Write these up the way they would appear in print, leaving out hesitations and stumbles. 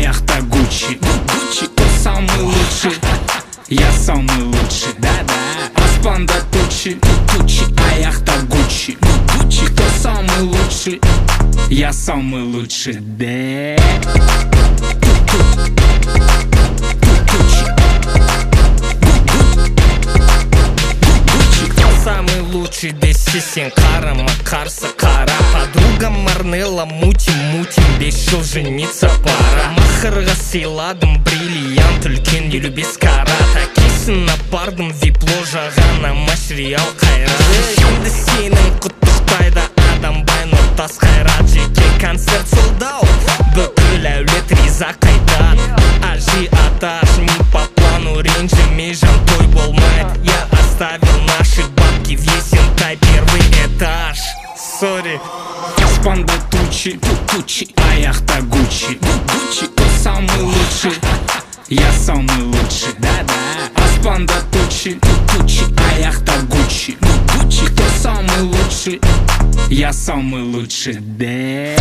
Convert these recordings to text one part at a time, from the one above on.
яхта Гуччи. Кто самый лучший? Я самый лучший, да-да. Аспанда Тучи, а яхта Гуччи. Кто самый лучший? Я самый лучший, да. Самый лучший Десисин Кара, Макар, Сакара. Подруга Марнелла, мутим, без жыл жениться пара. Махырға сыйладым бриллиант, үлкен елу бес карат. Әкесін апардым вип ложаға, материал қайрат. Енді сенің құттықтайды Адамбай, Нұртас, Қайрат. Жеке концерт солдау, бүкіл әулет риза қайтат. Ажиотаж, не по плану, ренжіме жан, той болмайды. Я оставил наши бабки в Есентай, первый этаж. Сори. Аспанда Тучи, а яхта Гуччи. Кто самый лучший? Я самый лучший, да-да. Аспанда Тучи, а яхта Гуччи. Кто самый лучший? Я самый лучший, да.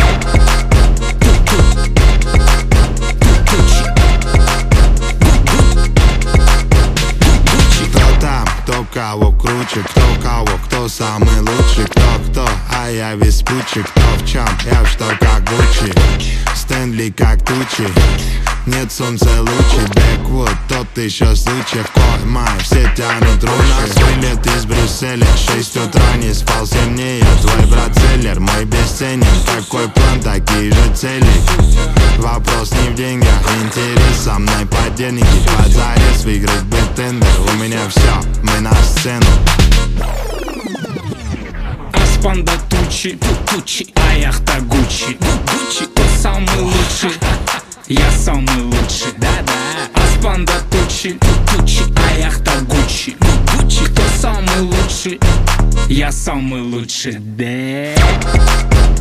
Кто кого круче, кто самый лучший, кто, а я весь пучи. Кто в чем, я в что как Гуччи. Стэнли как тучи, нет солнца лучи. Бэквуд, тот еще случай. В май все тянут руки. У нас вылет из Брюсселя, 6 утра не спал сильнее. Твой брат селлер, мой бесценен. Какой план, такие же цели. Вопрос не в деньгах, интерес со мной подельники. Позарез выиграть бы тендер. У меня все, мы на сцену. Аспанда Тучи, а яхта Гуччи. Кто самый лучший? Я самый лучший, да-да. Аспанда Тучи, а яхта Гуччи. Кто самый лучший? Я самый лучший, да.